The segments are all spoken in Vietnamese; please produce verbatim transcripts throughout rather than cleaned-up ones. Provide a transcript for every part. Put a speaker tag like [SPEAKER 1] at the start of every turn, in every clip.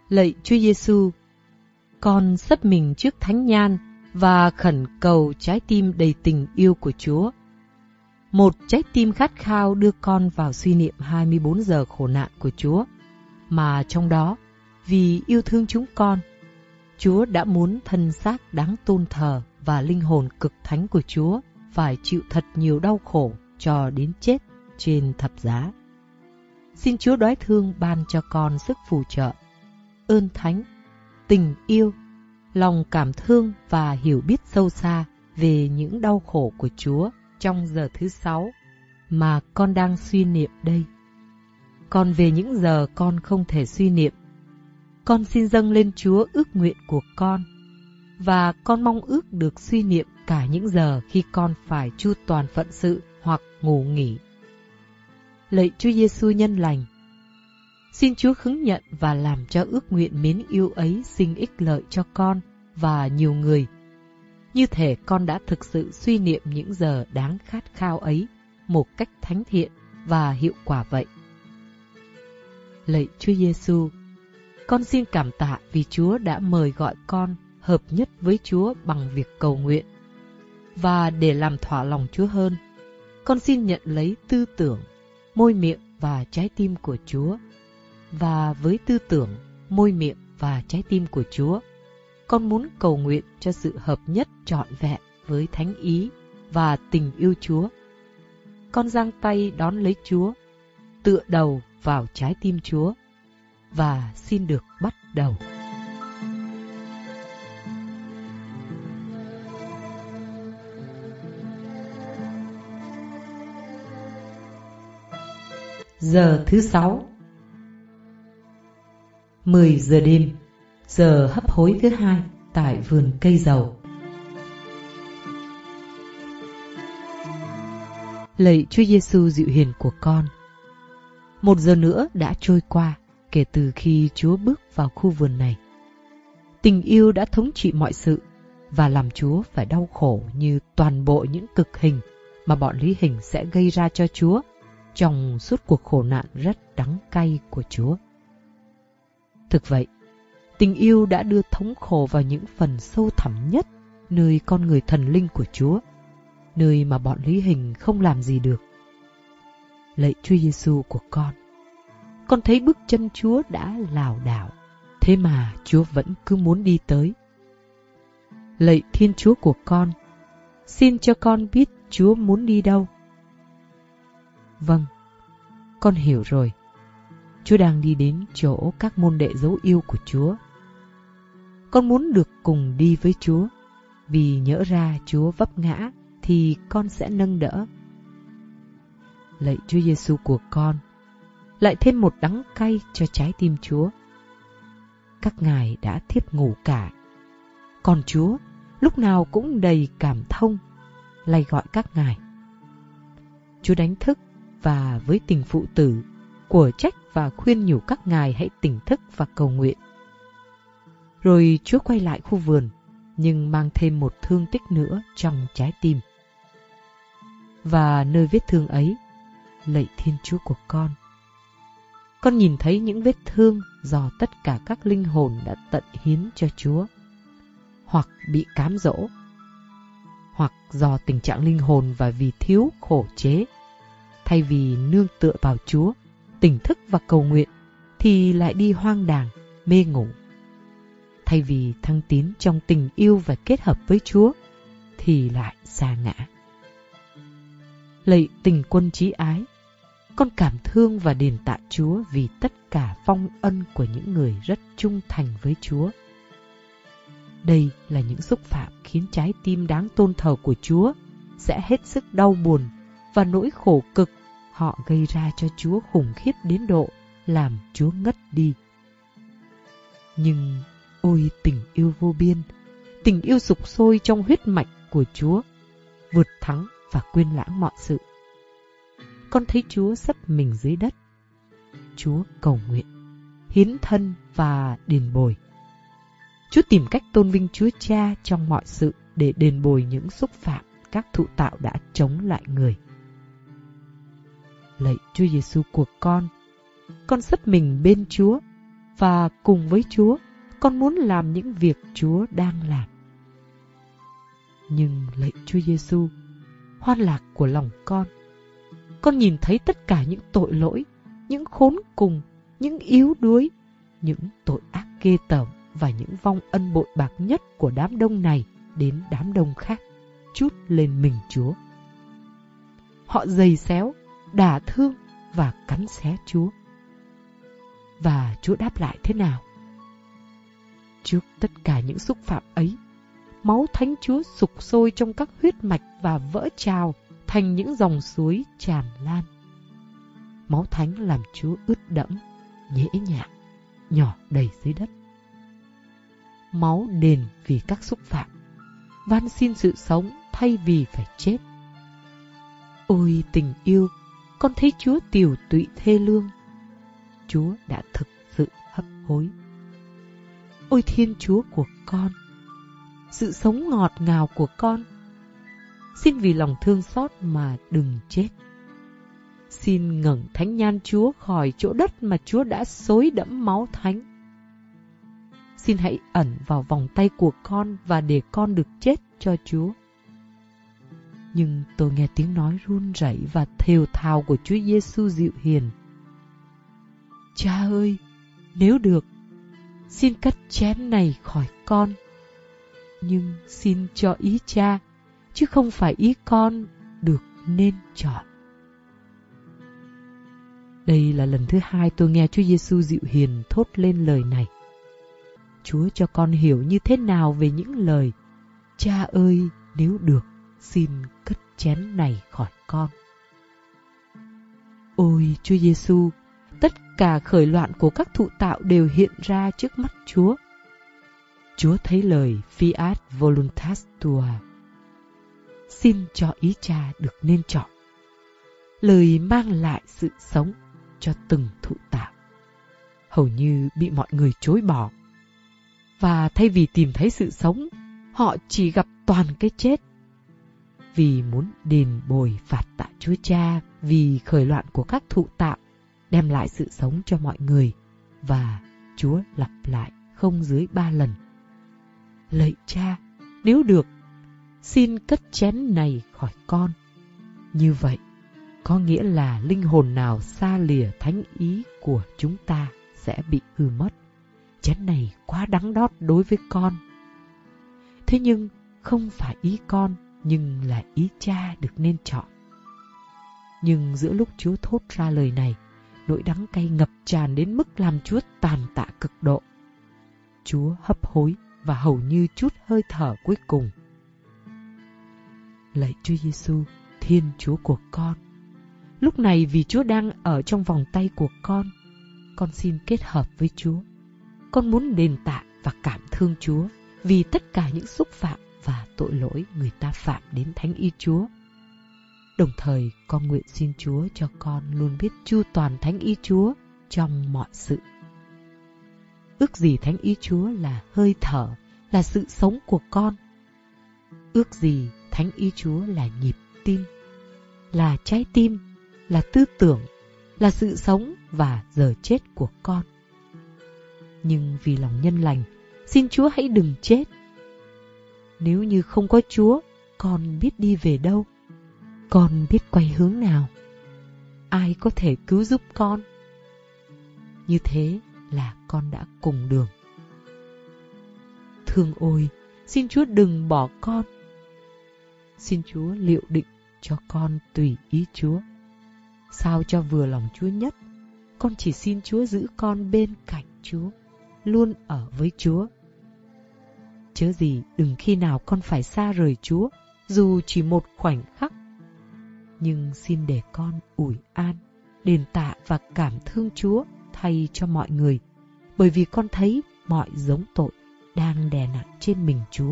[SPEAKER 1] Lạy Chúa Giêsu, con sấp mình trước thánh nhan và khẩn cầu trái tim đầy tình yêu của Chúa. Một trái tim khát khao đưa con vào suy niệm hai mươi bốn giờ khổ nạn của Chúa, mà trong đó, vì yêu thương chúng con, Chúa đã muốn thân xác đáng tôn thờ và linh hồn cực thánh của Chúa phải chịu thật nhiều đau khổ cho đến chết trên thập giá. Xin Chúa đoái thương ban cho con sức phù trợ, ơn thánh, tình yêu, lòng cảm thương và hiểu biết sâu xa về những đau khổ của Chúa trong giờ thứ sáu mà con đang suy niệm đây. Còn về những giờ con không thể suy niệm, con xin dâng lên Chúa ước nguyện của con, và con mong ước được suy niệm cả những giờ khi con phải chu toàn phận sự hoặc ngủ nghỉ. Lạy Chúa Giêsu nhân lành, xin Chúa khứng nhận và làm cho ước nguyện mến yêu ấy sinh ích lợi cho con và nhiều người, như thể con đã thực sự suy niệm những giờ đáng khát khao ấy một cách thánh thiện và hiệu quả vậy. Lạy Chúa Giêsu, con xin cảm tạ vì Chúa đã mời gọi con hợp nhất với Chúa bằng việc cầu nguyện. Và để làm thỏa lòng Chúa hơn, con xin nhận lấy tư tưởng, môi miệng và trái tim của Chúa. Và với tư tưởng, môi miệng và trái tim của Chúa, con muốn cầu nguyện cho sự hợp nhất trọn vẹn với thánh ý và tình yêu Chúa. Con giang tay đón lấy Chúa, tựa đầu vào trái tim Chúa, và xin được bắt đầu. Giờ thứ sáu, mười giờ đêm, giờ hấp hối thứ hai tại vườn cây dầu. Lạy Chúa Giêsu dịu hiền của con, một giờ nữa đã trôi qua kể từ khi Chúa bước vào khu vườn này. Tình yêu đã thống trị mọi sự và làm Chúa phải đau khổ như toàn bộ những cực hình mà bọn lý hình sẽ gây ra cho Chúa trong suốt cuộc khổ nạn rất đắng cay của Chúa. Thực vậy, tình yêu đã đưa thống khổ vào những phần sâu thẳm nhất nơi con người thần linh của Chúa, nơi mà bọn lý hình không làm gì được. Lạy Chúa Giêsu của con, con thấy bước chân Chúa đã lảo đảo, thế mà Chúa vẫn cứ muốn đi tới. Lạy Thiên Chúa của con, xin cho con biết Chúa muốn đi đâu. Vâng, con hiểu rồi. Chúa đang đi đến chỗ các môn đệ dấu yêu của Chúa. Con muốn được cùng đi với Chúa, vì nhỡ ra Chúa vấp ngã thì con sẽ nâng đỡ. Lạy Chúa Giêsu của con, lại thêm một đắng cay cho trái tim Chúa. Các ngài đã thiếp ngủ cả, còn Chúa lúc nào cũng đầy cảm thông, lay gọi các ngài. Chúa đánh thức và với tình phụ tử của trách và khuyên nhủ các ngài hãy tỉnh thức và cầu nguyện. Rồi Chúa quay lại khu vườn, nhưng mang thêm một thương tích nữa trong trái tim. Và nơi vết thương ấy, lạy Thiên Chúa của con, con nhìn thấy những vết thương do tất cả các linh hồn đã tận hiến cho Chúa, hoặc bị cám dỗ, hoặc do tình trạng linh hồn và vì thiếu khổ chế. Thay vì nương tựa vào Chúa, tỉnh thức và cầu nguyện, thì lại đi hoang đàng, mê ngủ. Thay vì thăng tín trong tình yêu và kết hợp với Chúa, thì lại sa ngã. Lạy Tình Quân chí ái, con cảm thương và đền tạ Chúa vì tất cả phong ân của những người rất trung thành với Chúa. Đây là những xúc phạm khiến trái tim đáng tôn thờ của Chúa sẽ hết sức đau buồn, và nỗi khổ cực họ gây ra cho Chúa khủng khiếp đến độ làm Chúa ngất đi. Nhưng ôi tình yêu vô biên, tình yêu sục sôi trong huyết mạch của Chúa, vượt thắng và quên lãng mọi sự. Con thấy Chúa sấp mình dưới đất. Chúa cầu nguyện, hiến thân và đền bồi. Chúa tìm cách tôn vinh Chúa Cha trong mọi sự để đền bồi những xúc phạm các thụ tạo đã chống lại người. Lạy Chúa Giêsu của con, con sấp mình bên Chúa và cùng với Chúa, con muốn làm những việc Chúa đang làm. Nhưng lạy Chúa Giêsu, hoan lạc của lòng con, con nhìn thấy tất cả những tội lỗi, những khốn cùng, những yếu đuối, những tội ác ghê tởm và những vong ân bội bạc nhất của đám đông này đến đám đông khác trút lên mình Chúa. Họ giày xéo, đả thương và cắn xé Chúa. Và Chúa đáp lại thế nào? Trước tất cả những xúc phạm ấy, máu Thánh Chúa sục sôi trong các huyết mạch và vỡ trào thành những dòng suối tràn lan. Máu Thánh làm Chúa ướt đẫm, nhễ nhại, nhỏ đầy dưới đất. Máu đền vì các xúc phạm, van xin sự sống thay vì phải chết. Ôi tình yêu, con thấy Chúa tiều tụy thê lương. Chúa đã thực sự hấp hối. Ôi Thiên Chúa của con, sự sống ngọt ngào của con, xin vì lòng thương xót mà đừng chết. Xin ngẩng thánh nhan Chúa khỏi chỗ đất mà Chúa đã xối đẫm máu Thánh. Xin hãy ẩn vào vòng tay của con và để con được chết cho Chúa. Nhưng tôi nghe tiếng nói run rẩy và thều thào của Chúa Giêsu dịu hiền. Cha ơi, nếu được, xin cất chén này khỏi con. Nhưng xin cho ý Cha, chứ không phải ý con được nên chọn. Đây là lần thứ hai tôi nghe Chúa Giêsu dịu hiền thốt lên lời này. Chúa cho con hiểu như thế nào về những lời Cha ơi, nếu được, xin cất chén này khỏi con. Ôi Chúa Giêsu, tất cả khởi loạn của các thụ tạo đều hiện ra trước mắt Chúa. Chúa thấy lời Fiat voluntas tua, xin cho ý Cha được nên chọn. Lời mang lại sự sống cho từng thụ tạo hầu như bị mọi người chối bỏ. Và thay vì tìm thấy sự sống, họ chỉ gặp toàn cái chết. Vì muốn đền bồi phạt tạ Chúa Cha vì khởi loạn của các thụ tạo, đem lại sự sống cho mọi người, và Chúa lặp lại không dưới ba lần. Lạy Cha, nếu được, xin cất chén này khỏi con. Như vậy, có nghĩa là linh hồn nào xa lìa thánh ý của chúng ta sẽ bị hư mất. Chén này quá đắng đót đối với con. Thế nhưng không phải ý con, nhưng là ý Cha được nên chọn. Nhưng giữa lúc Chúa thốt ra lời này, nỗi đắng cay ngập tràn đến mức làm Chúa tàn tạ cực độ. Chúa hấp hối và hầu như trút hơi thở cuối cùng. Lạy Chúa Giêsu, Thiên Chúa của con, lúc này vì Chúa đang ở trong vòng tay của con, con xin kết hợp với Chúa. Con muốn đền tạ và cảm thương Chúa vì tất cả những xúc phạm và tội lỗi người ta phạm đến thánh ý Chúa. Đồng thời con nguyện xin Chúa cho con luôn biết chu toàn thánh ý Chúa trong mọi sự. Ước gì thánh ý Chúa là hơi thở, là sự sống của con. Ước gì thánh ý Chúa là nhịp tim, là trái tim, là tư tưởng, là sự sống và giờ chết của con. Nhưng vì lòng nhân lành, xin Chúa hãy đừng chết. Nếu như không có Chúa, con biết đi về đâu? Con biết quay hướng nào? Ai có thể cứu giúp con? Như thế là con đã cùng đường. Thương ôi, xin Chúa đừng bỏ con. Xin Chúa liệu định cho con tùy ý Chúa. Sao cho vừa lòng Chúa nhất, con chỉ xin Chúa giữ con bên cạnh Chúa, luôn ở với Chúa. Chớ gì đừng khi nào con phải xa rời Chúa, dù chỉ một khoảnh khắc. Nhưng xin để con ủi an, đền tạ và cảm thương Chúa thay cho mọi người, bởi vì con thấy mọi giống tội đang đè nặng trên mình Chúa.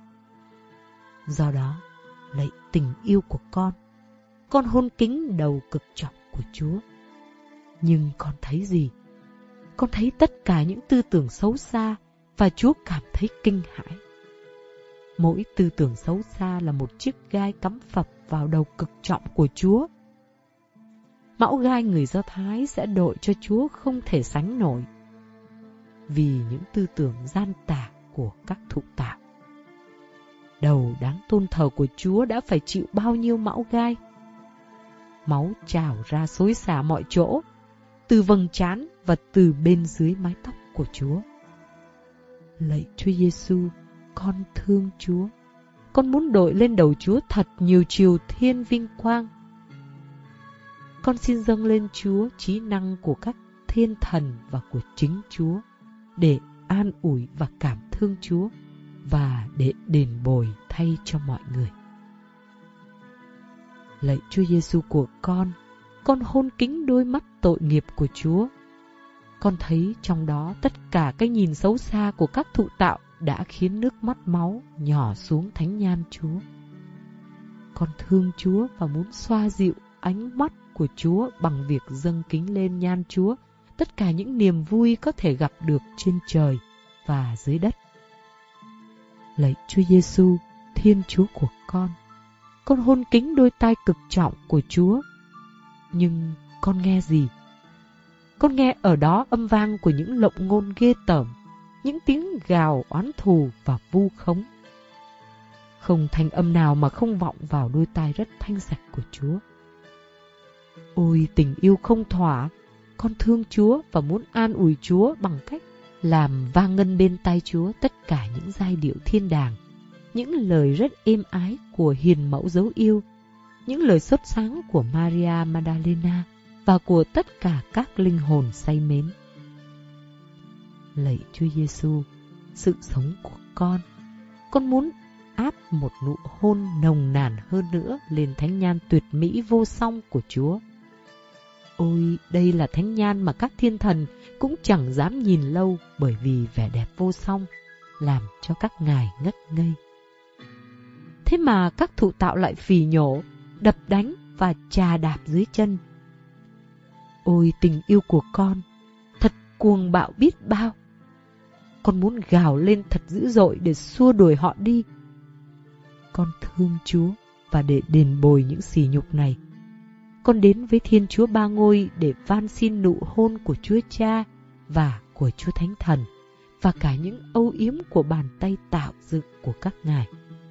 [SPEAKER 1] Do đó, lạy tình yêu của con, con hôn kính đầu cực trọng của Chúa. Nhưng con thấy gì? Con thấy tất cả những tư tưởng xấu xa và Chúa cảm thấy kinh hãi. Mỗi tư tưởng xấu xa là một chiếc gai cắm phập vào đầu cực trọng của Chúa. Mão gai người Do Thái sẽ đội cho Chúa không thể sánh nổi. vì những tư tưởng gian tà của các thụ tạo. Đầu đáng tôn thờ của Chúa đã phải chịu bao nhiêu mão gai. Máu trào ra xối xả mọi chỗ, từ vầng trán và từ bên dưới mái tóc của Chúa. Lạy Chúa Giêsu, con thương Chúa. Con muốn đội lên đầu Chúa thật nhiều triều thiên vinh quang. Con xin dâng lên Chúa trí năng của các thiên thần và của chính Chúa, để an ủi và cảm thương Chúa, và để đền bồi thay cho mọi người. Lạy Chúa Giêsu của con, con hôn kính đôi mắt tội nghiệp của Chúa. Con thấy trong đó tất cả cái nhìn xấu xa của các thụ tạo đã khiến nước mắt máu nhỏ xuống thánh nhan Chúa. Con thương Chúa và muốn xoa dịu ánh mắt của Chúa bằng việc dâng kính lên nhan Chúa tất cả những niềm vui có thể gặp được trên trời và dưới đất. Lạy Chúa Giêsu, Thiên Chúa của con, con hôn kính đôi tai cực trọng của Chúa. Nhưng con nghe gì? Con nghe ở đó âm vang của những lộng ngôn ghê tởm, những tiếng gào oán thù và vu khống. Không thanh âm nào mà không vọng vào đôi tai rất thanh sạch của Chúa. Ôi tình yêu không thỏa, con thương Chúa và muốn an ủi Chúa bằng cách làm vang ngân bên tai Chúa tất cả những giai điệu thiên đàng, những lời rất êm ái của hiền mẫu dấu yêu, những lời sốt sáng của Maria Magdalena và của tất cả các linh hồn say mến. Lạy Chúa Giêsu, sự sống của con, con muốn áp một nụ hôn nồng nàn hơn nữa lên thánh nhan tuyệt mỹ vô song của Chúa. Ôi, đây là thánh nhan mà các thiên thần cũng chẳng dám nhìn lâu, bởi vì vẻ đẹp vô song làm cho các ngài ngất ngây. Thế mà các thụ tạo lại phì nhổ, đập đánh và chà đạp dưới chân. Ôi tình yêu của con, thật cuồng bạo biết bao. Con muốn gào lên thật dữ dội để xua đuổi họ đi. Con thương Chúa, và để đền bồi những sỉ nhục này, con đến với Thiên Chúa Ba Ngôi để van xin nụ hôn của Chúa Cha và của Chúa Thánh Thần, và cả những âu yếm của bàn tay tạo dựng của các ngài.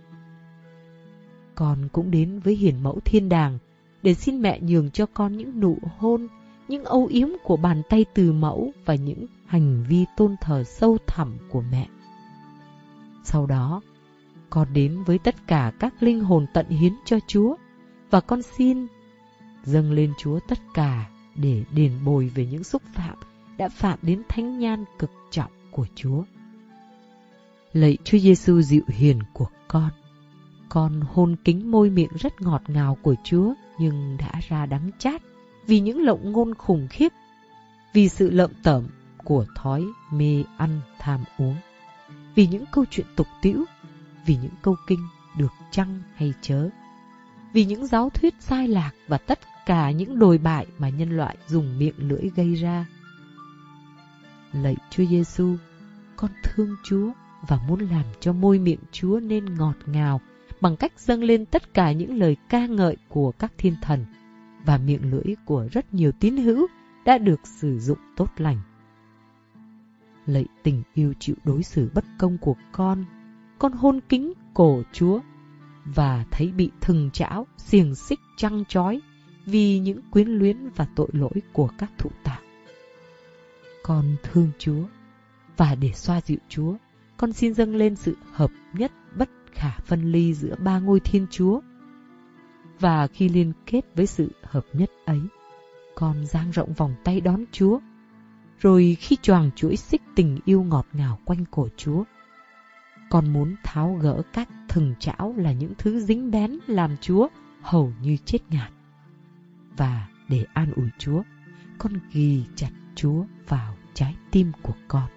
[SPEAKER 1] Con cũng đến với Hiền Mẫu Thiên Đàng để xin mẹ nhường cho con những nụ hôn, những âu yếm của bàn tay từ mẫu và những hành vi tôn thờ sâu thẳm của mẹ. Sau đó, con đến với tất cả các linh hồn tận hiến cho Chúa, và con xin dâng lên Chúa tất cả để đền bồi về những xúc phạm đã phạm đến thánh nhan cực trọng của Chúa. Lạy Chúa Giêsu dịu hiền của con, con hôn kính môi miệng rất ngọt ngào của Chúa, nhưng đã ra đắng chát vì những lộng ngôn khủng khiếp, vì sự lợm tởm của thói mê ăn tham uống, vì những câu chuyện tục tĩu, vì những câu kinh được chăng hay chớ, vì những giáo thuyết sai lạc và tất cả những đồi bại mà nhân loại dùng miệng lưỡi gây ra. Lạy Chúa Giêsu, con thương Chúa và muốn làm cho môi miệng Chúa nên ngọt ngào bằng cách dâng lên tất cả những lời ca ngợi của các thiên thần, và miệng lưỡi của rất nhiều tín hữu đã được sử dụng tốt lành. Lạy tình yêu chịu đối xử bất công của con, con hôn kính cổ Chúa và thấy bị thừng chảo, xiềng xích trăng trói vì những quyến luyến và tội lỗi của các thụ tạo. Con thương Chúa, và để xoa dịu Chúa, con xin dâng lên sự hợp nhất bất khả phân ly giữa ba ngôi Thiên Chúa. Và khi liên kết với sự hợp nhất ấy, con dang rộng vòng tay đón Chúa. Rồi khi choàng chuỗi xích tình yêu ngọt ngào quanh cổ Chúa, con muốn tháo gỡ các thừng chảo là những thứ dính bén làm Chúa hầu như chết ngạt. Và để an ủi Chúa, con ghì chặt Chúa vào trái tim của con.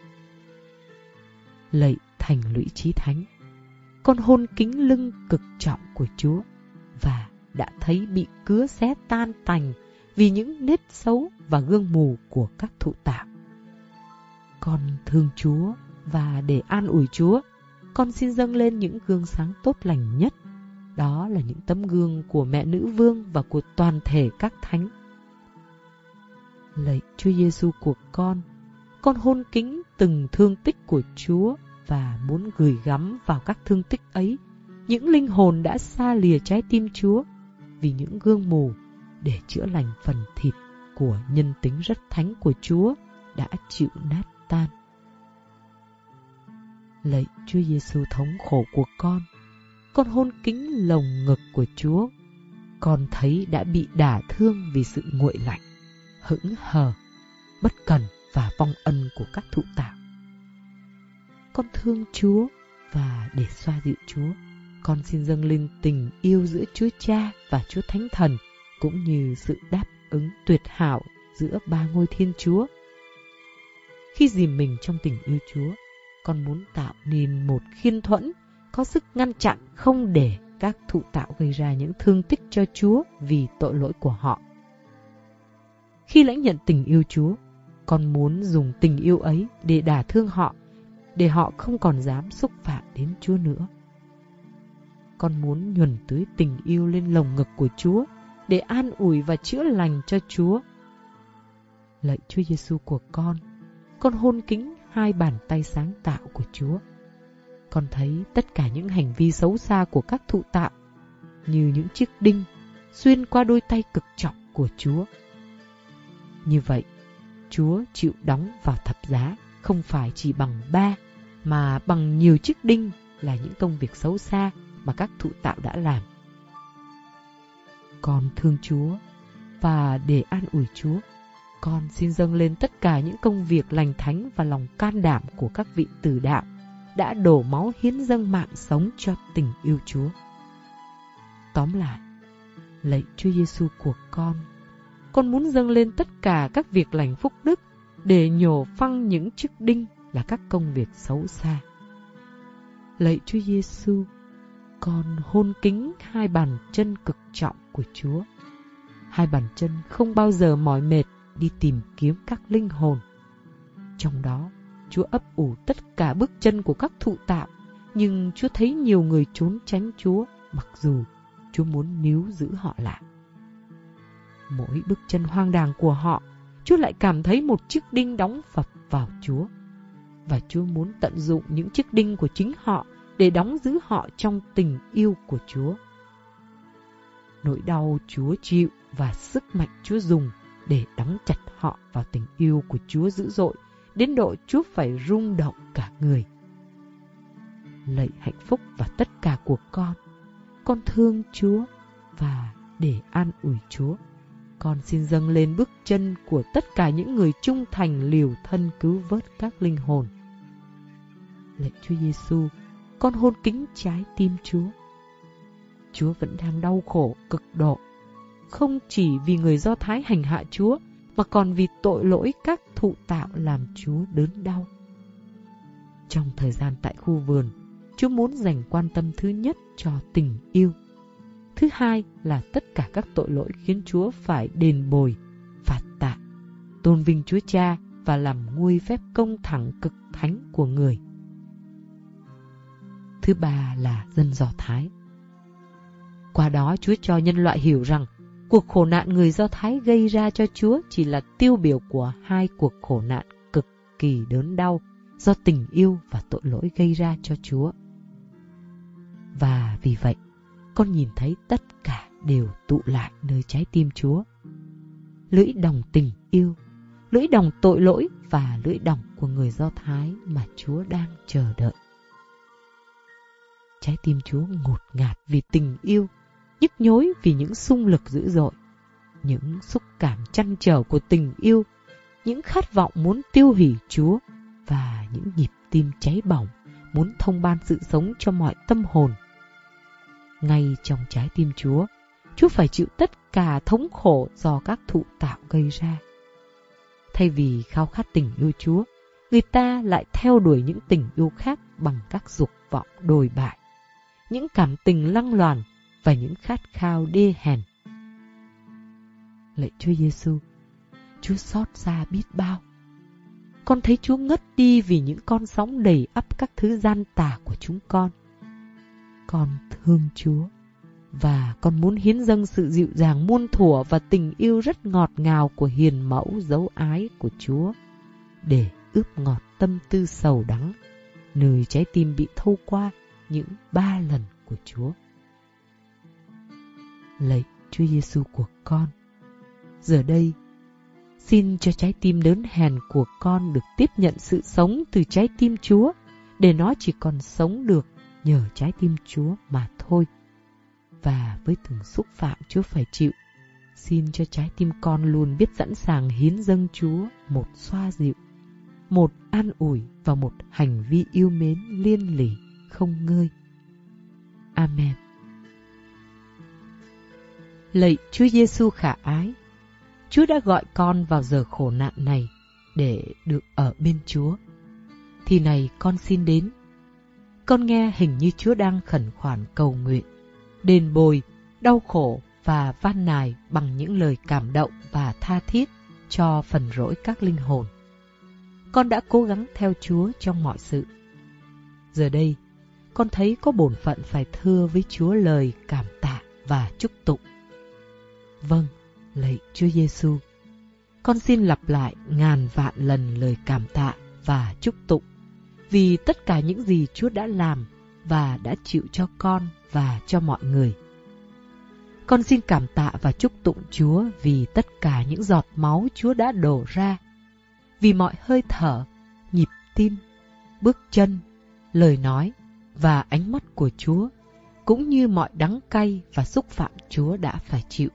[SPEAKER 1] Lạy Thành Lũy Chí Thánh, con hôn kính lưng cực trọng của Chúa và đã thấy bị cứa xé tan tành vì những nết xấu và gương mù của các thụ tạo. Con thương Chúa, và để an ủi Chúa, con xin dâng lên những gương sáng tốt lành nhất. Đó là những tấm gương của mẹ Nữ Vương và của toàn thể các thánh. Lạy Chúa Giêsu của con, Con hôn kính từng thương tích của Chúa và muốn gửi gắm vào các thương tích ấy những linh hồn đã xa lìa trái tim Chúa vì những gương mù để chữa lành phần thịt của nhân tính rất thánh của Chúa đã chịu nát tan. Lạy Chúa Giêsu thống khổ của con, con hôn kính lồng ngực của Chúa. Con thấy đã bị đả thương vì sự nguội lạnh, hững hờ, bất cần và vong ân của các thụ tạo. Con thương Chúa và để xoa dịu Chúa, con xin dâng lên tình yêu giữa Chúa Cha và Chúa Thánh Thần, cũng như sự đáp ứng tuyệt hảo giữa ba ngôi Thiên Chúa. Khi dìm mình trong tình yêu Chúa, con muốn tạo nên một khiên thuẫn có sức ngăn chặn không để các thụ tạo gây ra những thương tích cho Chúa vì tội lỗi của họ. Khi lãnh nhận tình yêu Chúa, con muốn dùng tình yêu ấy để đả thương họ, để họ không còn dám xúc phạm đến Chúa nữa. Con muốn nhuần tưới tình yêu lên lồng ngực của Chúa để an ủi và chữa lành cho Chúa. Lạy Chúa Giêsu của con, con hôn kính hai bàn tay sáng tạo của Chúa. Con thấy tất cả những hành vi xấu xa của các thụ tạo như những chiếc đinh xuyên qua đôi tay cực trọng của Chúa. Như vậy, Chúa chịu đóng vào thập giá không phải chỉ bằng ba, mà bằng nhiều chiếc đinh là những công việc xấu xa mà các thụ tạo đã làm. Con thương Chúa và để an ủi Chúa, con xin dâng lên tất cả những công việc lành thánh và lòng can đảm của các vị tử đạo đã đổ máu hiến dâng mạng sống cho tình yêu Chúa. Tóm lại, lạy Chúa Giêsu của con, con muốn dâng lên tất cả các việc lành phúc đức để nhổ phăng những chiếc đinh là các công việc xấu xa. Lạy Chúa Giêsu, con hôn kính hai bàn chân cực trọng của Chúa. Hai bàn chân không bao giờ mỏi mệt đi tìm kiếm các linh hồn. Trong đó, Chúa ấp ủ tất cả bước chân của các thụ tạo, nhưng Chúa thấy nhiều người trốn tránh Chúa, mặc dù Chúa muốn níu giữ họ lại. Mỗi bước chân hoang đàng của họ, Chúa lại cảm thấy một chiếc đinh đóng phập vào Chúa. Và Chúa muốn tận dụng những chiếc đinh của chính họ để đóng giữ họ trong tình yêu của Chúa. Nỗi đau Chúa chịu và sức mạnh Chúa dùng để đóng chặt họ vào tình yêu của Chúa dữ dội, đến độ Chúa phải rung động cả người. Lạy hạnh phúc và tất cả của con, con thương Chúa và để an ủi Chúa, con xin dâng lên bước chân của tất cả những người trung thành liều thân cứu vớt các linh hồn. Lạy Chúa Giêsu, con hôn kính trái tim Chúa. Chúa vẫn đang đau khổ cực độ, không chỉ vì người Do Thái hành hạ Chúa, mà còn vì tội lỗi các thụ tạo làm Chúa đớn đau. Trong thời gian tại khu vườn, Chúa muốn dành quan tâm thứ nhất cho tình yêu. Thứ hai là tất cả các tội lỗi khiến Chúa phải đền bồi, phạt tạ, tôn vinh Chúa Cha và làm nguôi phép công thẳng cực thánh của người. Thứ ba là dân Do Thái. Qua đó Chúa cho nhân loại hiểu rằng cuộc khổ nạn người Do Thái gây ra cho Chúa chỉ là tiêu biểu của hai cuộc khổ nạn cực kỳ đớn đau do tình yêu và tội lỗi gây ra cho Chúa. Và vì vậy, con nhìn thấy tất cả đều tụ lại nơi trái tim Chúa. Lưỡi đồng tình yêu, lưỡi đồng tội lỗi và lưỡi đồng của người Do Thái mà Chúa đang chờ đợi. Trái tim Chúa ngột ngạt vì tình yêu, nhức nhối vì những xung lực dữ dội, những xúc cảm trăn trở của tình yêu, những khát vọng muốn tiêu hủy Chúa và những nhịp tim cháy bỏng muốn thông ban sự sống cho mọi tâm hồn. Ngay trong trái tim Chúa, Chúa phải chịu tất cả thống khổ do các thụ tạo gây ra. Thay vì khao khát tình yêu Chúa, người ta lại theo đuổi những tình yêu khác bằng các dục vọng đồi bại, những cảm tình lăng loàn và những khát khao đê hèn. Lạy Chúa Giêsu, Chúa xót xa biết bao. Con thấy Chúa ngất đi vì những con sóng đầy ắp các thứ gian tà của chúng con. Con thương Chúa và con muốn hiến dâng sự dịu dàng muôn thuở và tình yêu rất ngọt ngào của hiền mẫu dấu ái của Chúa để ướp ngọt tâm tư sầu đắng, nơi trái tim bị thâu qua những ba lần của Chúa. Lạy Chúa Giêsu của con, giờ đây xin cho trái tim đớn hèn của con được tiếp nhận sự sống từ trái tim Chúa, để nó chỉ còn sống được nhờ trái tim Chúa mà thôi. Và với từng xúc phạm Chúa phải chịu, xin cho trái tim con luôn biết sẵn sàng hiến dâng Chúa một xoa dịu, một an ủi và một hành vi yêu mến liên lỉ không ngơi. Amen. Lạy Chúa Giêsu khả ái, Chúa đã gọi con vào giờ khổ nạn này để được ở bên Chúa. Thì này con xin đến. Con nghe hình như Chúa đang khẩn khoản cầu nguyện, đền bồi, đau khổ và van nài bằng những lời cảm động và tha thiết cho phần rỗi các linh hồn. Con đã cố gắng theo Chúa trong mọi sự. Giờ đây, con thấy có bổn phận phải thưa với Chúa lời cảm tạ và chúc tụng. Vâng, lạy Chúa Giêsu, con xin lặp lại ngàn vạn lần lời cảm tạ và chúc tụng vì tất cả những gì Chúa đã làm và đã chịu cho con và cho mọi người. Con xin cảm tạ và chúc tụng Chúa vì tất cả những giọt máu Chúa đã đổ ra, vì mọi hơi thở, nhịp tim, bước chân, lời nói và ánh mắt của Chúa, cũng như mọi đắng cay và xúc phạm Chúa đã phải chịu.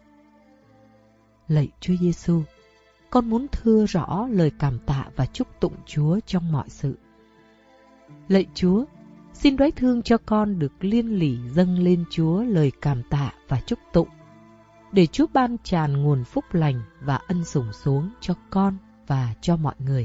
[SPEAKER 1] Lạy Chúa Giêsu, con muốn thưa rõ lời cảm tạ và chúc tụng Chúa trong mọi sự. Lạy Chúa, xin đoái thương cho con được liên lỉ dâng lên Chúa lời cảm tạ và chúc tụng, để Chúa ban tràn nguồn phúc lành và ân sủng xuống cho con và cho mọi người.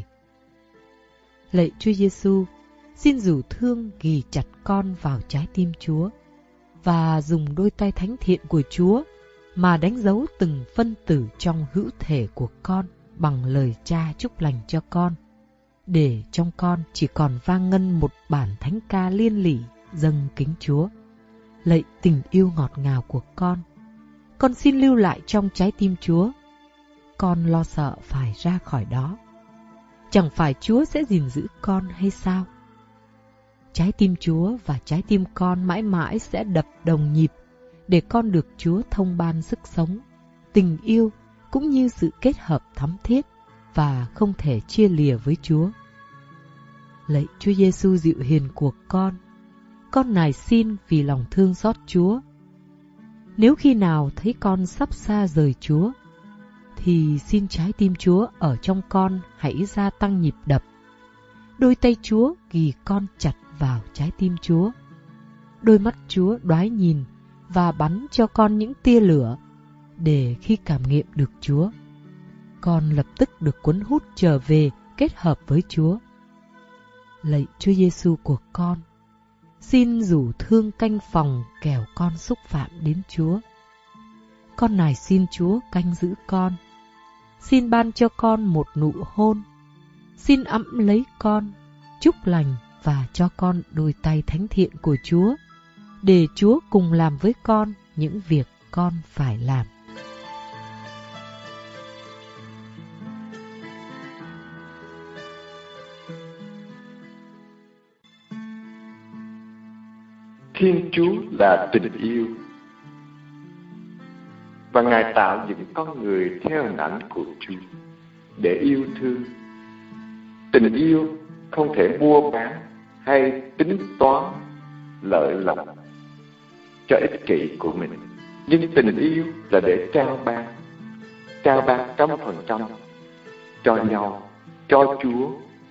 [SPEAKER 1] Lạy Chúa Giêsu, xin rủ thương ghì chặt con vào trái tim Chúa và dùng đôi tay thánh thiện của Chúa mà đánh dấu từng phân tử trong hữu thể của con bằng lời Cha chúc lành cho con, để trong con chỉ còn vang ngân một bản thánh ca liên lỉ dâng kính Chúa. Lạy tình yêu ngọt ngào của con, con xin lưu lại trong trái tim Chúa. Con lo sợ phải ra khỏi đó. Chẳng phải Chúa sẽ gìn giữ con hay sao? Trái tim Chúa và trái tim con mãi mãi sẽ đập đồng nhịp, để con được Chúa thông ban sức sống, tình yêu cũng như sự kết hợp thắm thiết và không thể chia lìa với Chúa. Lạy Chúa Giêsu dịu hiền của con, con nài xin vì lòng thương xót Chúa. Nếu khi nào thấy con sắp xa rời Chúa, thì xin trái tim Chúa ở trong con hãy gia tăng nhịp đập. Đôi tay Chúa ghì con chặt vào trái tim Chúa. Đôi mắt Chúa đoái nhìn và bắn cho con những tia lửa, để khi cảm nghiệm được Chúa, con lập tức được cuốn hút trở về kết hợp với Chúa. Lạy Chúa Giêsu của con, xin rủ thương canh phòng kẻo con xúc phạm đến Chúa. Con nài xin Chúa canh giữ con. Xin ban cho con một nụ hôn. Xin ẵm lấy con, chúc lành và cho con đôi tay thánh thiện của Chúa, để Chúa cùng làm với con những việc con phải làm.
[SPEAKER 2] Thiên Chúa là tình yêu, và Ngài tạo dựng con người theo hình ảnh của Chúa để yêu thương. Tình yêu không thể mua bán hay tính toán lợi lộc cho ích kỷ của mình, nhưng tình yêu là để trao ban, trao ban trăm phần trăm cho nhau, cho Chúa.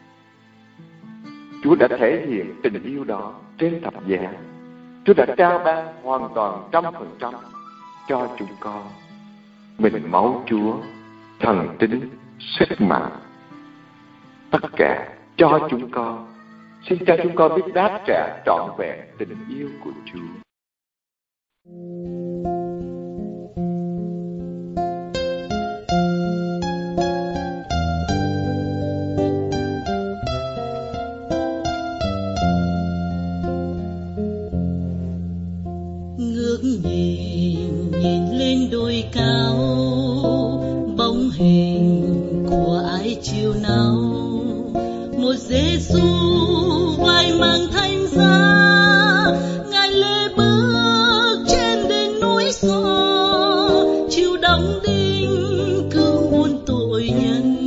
[SPEAKER 2] Chúa đã thể hiện tình yêu đó trên thập giá. Chúa đã trao ban hoàn toàn trăm phần trăm cho chúng con. Mình máu Chúa, thần tính, sức mạnh, tất cả cho chúng con. Xin cho chúng con biết đáp trả trọn vẹn tình yêu của Chúa.
[SPEAKER 3] Ngước nhìn, nhìn lên đồi cao, bóng hình của ai chiều nào, đóng đinh cứu muôn tội nhân.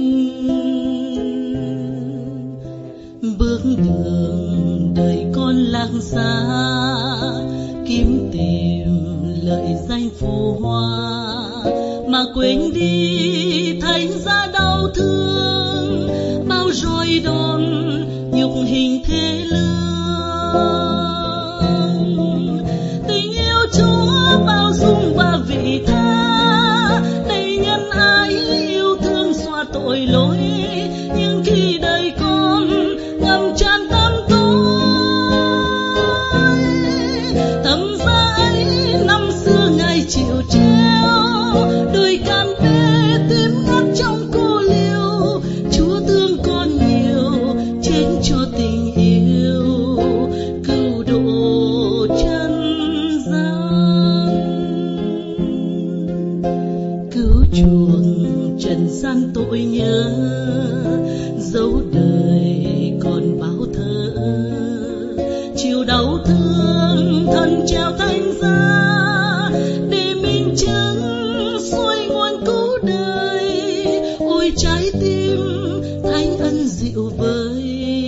[SPEAKER 3] Bước đường đời con lạc xa, kiếm tìm lợi danh phù hoa, mà quên đi thành ra đau thương, bao roi đòn nhục hình thế lương. Tình yêu Chúa bao dung và vị tha, đầy nhân ái yêu thương xóa tội lỗi, nhưng khi đời con ngầm tràn tâm tối. Thầm giá ấy năm xưa Ngài chịu treo, đôi can bê tím ngắt trong cô liêu. Chúa thương con nhiều, chết cho tình yêu, cứu độ chân gian, cứu chuộc trần gian tội nhớ, dấu đời còn báo thơ, chịu đau thương thân treo thánh giá, để minh chứng xuôi nguồn cứu đời. Ôi trái tim thánh ân dịu vơi,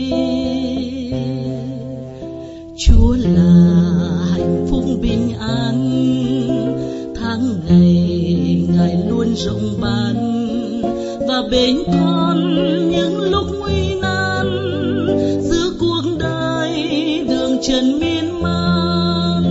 [SPEAKER 3] Chúa là hạnh phúc bình an, tháng ngày Ngài luôn rộng ban, và bên con những lúc nguy nan, giữa cuộc đời đường trần miên man.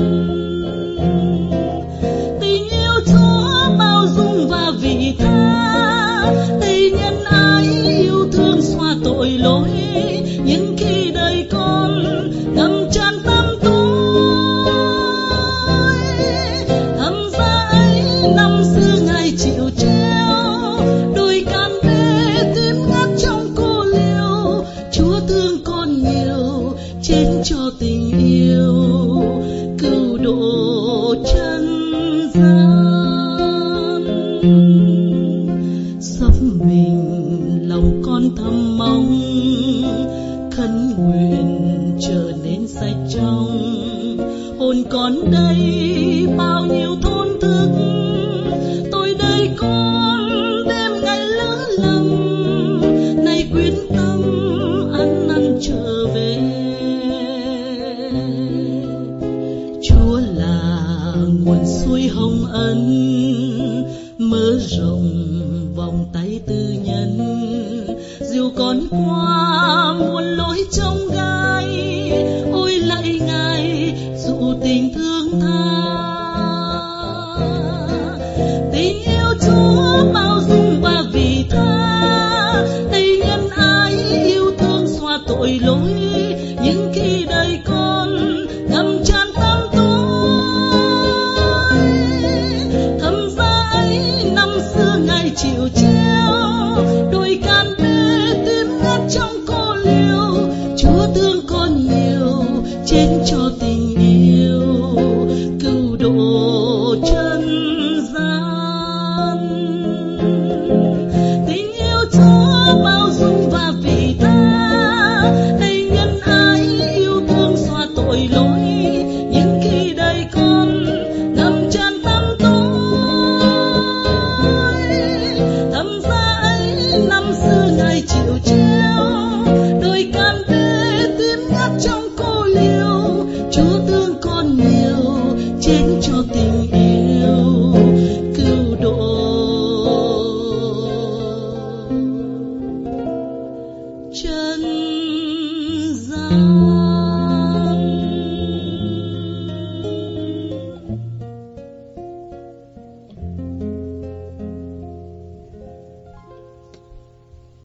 [SPEAKER 3] Tình yêu Chúa bao dung và vị tha, đầy nhân ái yêu thương xóa tội lỗi, nhưng khi đời con ngầm tràn tâm tối. Thầm giá ấy năm xưa Ngài chịu treo, đôi can bê tím ngắt trong cô liêu. Chúa thương con nhiều, chết cho tình yêu, cứu độ chân gian. Sắp mình lòng con thầm mong, khấn nguyện trở nên sạch trong. Hồn con đây bao nhiêu thốn thức, tôi đây con đêm ngày lỡ lầm, nay quyết tâm ăn năn trở về. Chúa là nguồn suối hồng ân, mở rộng vòng tay tư nhân, dìu con qua muôn lối trong gai. Ôi lạy Ngài dụ tình thương tha, tình yêu Chúa bao dung và vị tha, đầy nhân ái yêu thương xóa tội lỗi, nhưng khi đời con ngầm tràn tâm tối. Thầm giá ấy năm xưa Ngài chịu treo, đôi can bê tím ngắt trong cô liêu. Chúa thương con nhiều, chết cho tình yêu, cứu độ chân gian. Tình yêu Chúa bao dung và vị tha, đầy nhân ái yêu thương xóa tội lỗi, nhưng khi đời con ngầm tràn tâm tối. Thầm giá ấy năm xưa Ngài chịu treo, đôi can bê tím ngắt trong cô liêu. Chúa thương con nhiều, chết cho tình yêu, cứu độ chân gian.